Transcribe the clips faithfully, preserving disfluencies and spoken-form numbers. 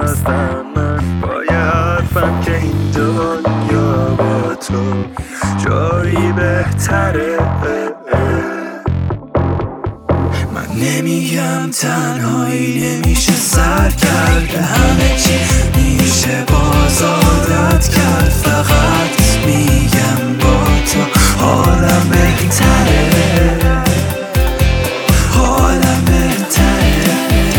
هستم من با یه حرفم که این دنیا با تو جایی بهتره. من نمیگم تنهایی نمیشه سر کرد، همه چی میشه باز عادت کرد، فقط میگم با تو حالم بهتره، حالم بهتره.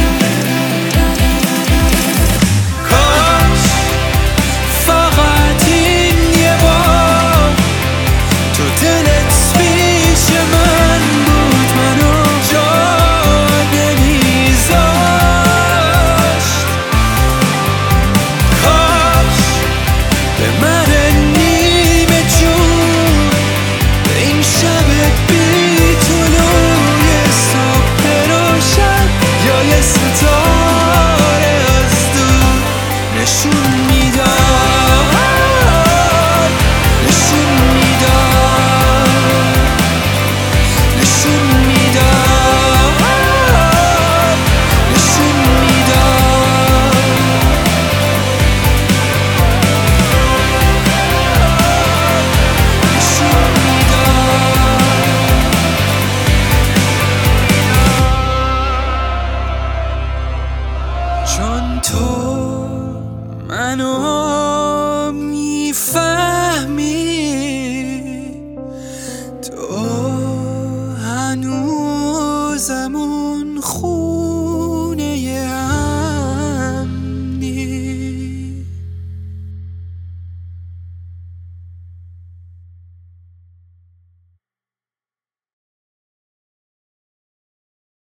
کاش فقط این یه بار تو دلت پیش من بود، منو جا نمیذاشت. کاش به من نیمه جون به این شب بی طلوع صبح روشن یا یه ستاره از دور نشون میداد، نشون میداد، نشون میداد، نشون میداد. نشون میداد. چون تو منو